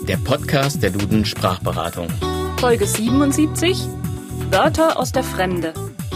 der Podcast der Duden Sprachberatung. Folge 77: Wörter aus der Fremde.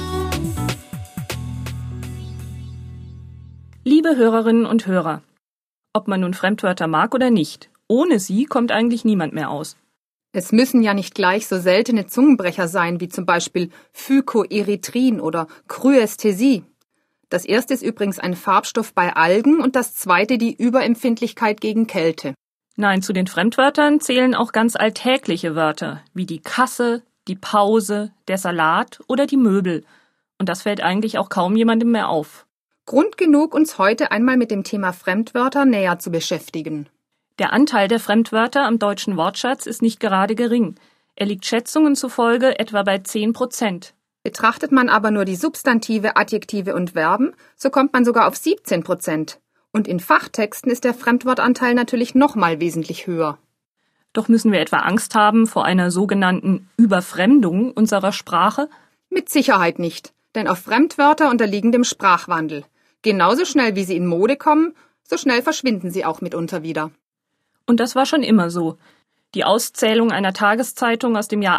Liebe Hörerinnen und Hörer, ob man nun Fremdwörter mag oder nicht, ohne sie kommt eigentlich niemand mehr aus. Es müssen ja nicht gleich so seltene Zungenbrecher sein, wie zum Beispiel Phycoerythrin oder Kryästhesie. Das erste ist übrigens ein Farbstoff bei Algen und das zweite die Überempfindlichkeit gegen Kälte. Nein, zu den Fremdwörtern zählen auch ganz alltägliche Wörter, wie die Kasse, die Pause, der Salat oder die Möbel. Und das fällt eigentlich auch kaum jemandem mehr auf. Grund genug, uns heute einmal mit dem Thema Fremdwörter näher zu beschäftigen. Der Anteil der Fremdwörter am deutschen Wortschatz ist nicht gerade gering. Er liegt Schätzungen zufolge etwa bei 10%. Betrachtet man aber nur die Substantive, Adjektive und Verben, so kommt man sogar auf 17%. Und in Fachtexten ist der Fremdwortanteil natürlich nochmal wesentlich höher. Doch müssen wir etwa Angst haben vor einer sogenannten Überfremdung unserer Sprache? Mit Sicherheit nicht, denn auch Fremdwörter unterliegen dem Sprachwandel. Genauso schnell wie sie in Mode kommen, so schnell verschwinden sie auch mitunter wieder. Und das war schon immer so. Die Auszählung einer Tageszeitung aus dem Jahr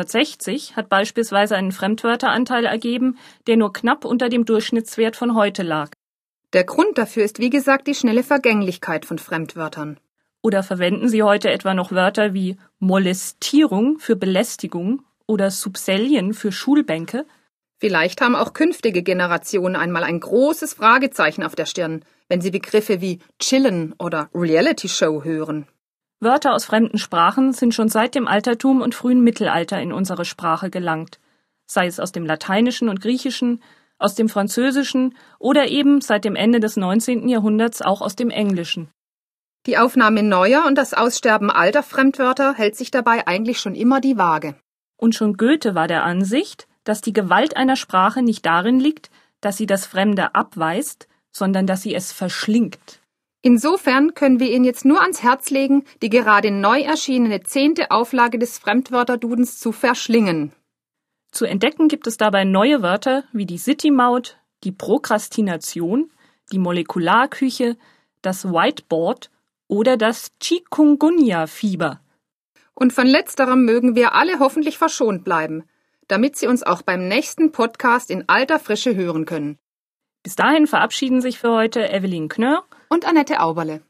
1860 hat beispielsweise einen Fremdwörteranteil ergeben, der nur knapp unter dem Durchschnittswert von heute lag. Der Grund dafür ist wie gesagt die schnelle Vergänglichkeit von Fremdwörtern. Oder verwenden Sie heute etwa noch Wörter wie Molestierung für Belästigung oder Subselien für Schulbänke? Vielleicht haben auch künftige Generationen einmal ein großes Fragezeichen auf der Stirn, wenn sie Begriffe wie Chillen oder Reality Show hören. Wörter aus fremden Sprachen sind schon seit dem Altertum und frühen Mittelalter in unsere Sprache gelangt, sei es aus dem Lateinischen und Griechischen, aus dem Französischen oder eben seit dem Ende des 19. Jahrhunderts auch aus dem Englischen. Die Aufnahme neuer und das Aussterben alter Fremdwörter hält sich dabei eigentlich schon immer die Waage. Und schon Goethe war der Ansicht, dass die Gewalt einer Sprache nicht darin liegt, dass sie das Fremde abweist, sondern dass sie es verschlingt. Insofern können wir Ihnen jetzt nur ans Herz legen, die gerade neu erschienene 10. Auflage des Fremdwörterdudens zu verschlingen. Zu entdecken gibt es dabei neue Wörter wie die City-Maut, die Prokrastination, die Molekularküche, das Whiteboard oder das Chikungunya-Fieber. Und von letzterem mögen wir alle hoffentlich verschont bleiben, damit Sie uns auch beim nächsten Podcast in alter Frische hören können. Bis dahin verabschieden sich für heute Evelyn Knörr und Annette Auberle.